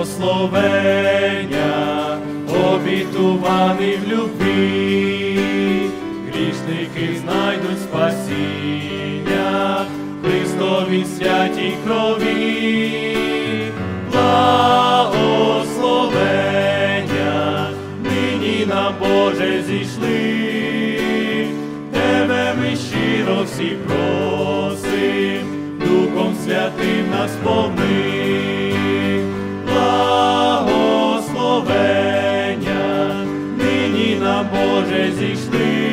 благословення, обітуваний в любві, грішники знайдуть спасіння в Христовій святій крові. Благословення нині нам, Боже, зійшли, Тебе ми щиро всі просим, Духом Святим нас повни. Благословення нині нам, Боже, зійшли,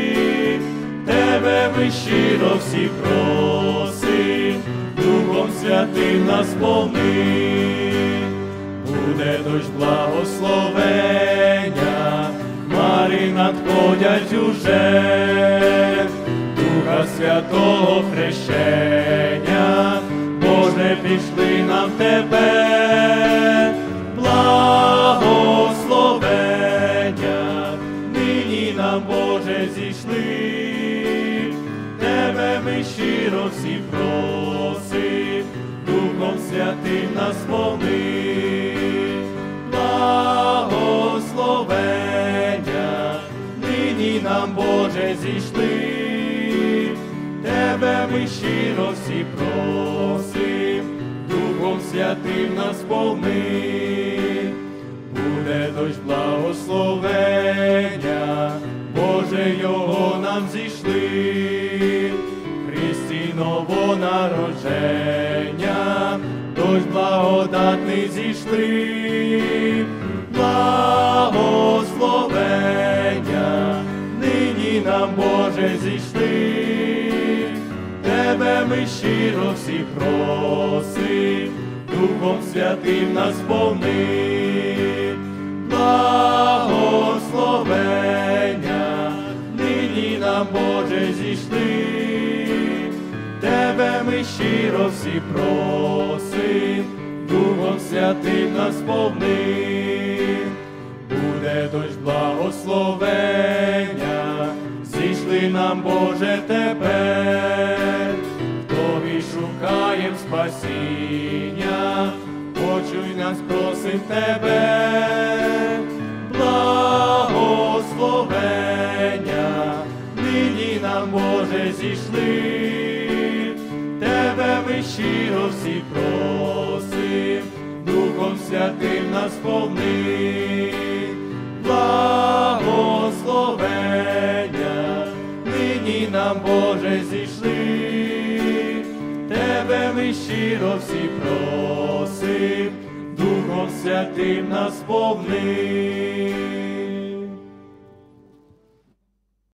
Тебе ми щиро всі просим, Духом Святим нас повни. Буде дощ благословення, хмари надходять уже, Духа Святого хрещення, Боже, пішли нам тепер. Благословення нині нам, Боже, зійшли, Тебе ми щиро всі просим, Духом Святим нас повни. Благословення нині нам, Боже, зійшли, Тебе ми щиро всі просим, Духом Святим нас повни. Буде дощ благословення, Боже, його нам зійшли, в Христі новонародження, дощ благодатний зійшли. Благословення нині нам, Боже, зійшли, Тебе ми щиро всі просим, Духом Святим нас повни. Благословення нині нам, Боже, зійшли, Тебе ми щиро всі просим, Духом Святим нас повни. Буде дощ благословення, зійшли нам, Боже, тепер, Тобі шукаєм спасіння, почуй нас, просим Тебе. Благословення нині нам, Боже, зійшли, Тебе ми щиро всі просим, Духом Святим нас повни. Благословення нині нам, Боже, зійшли, Тебе ми щиро всі просим, Духом Святим нас повни.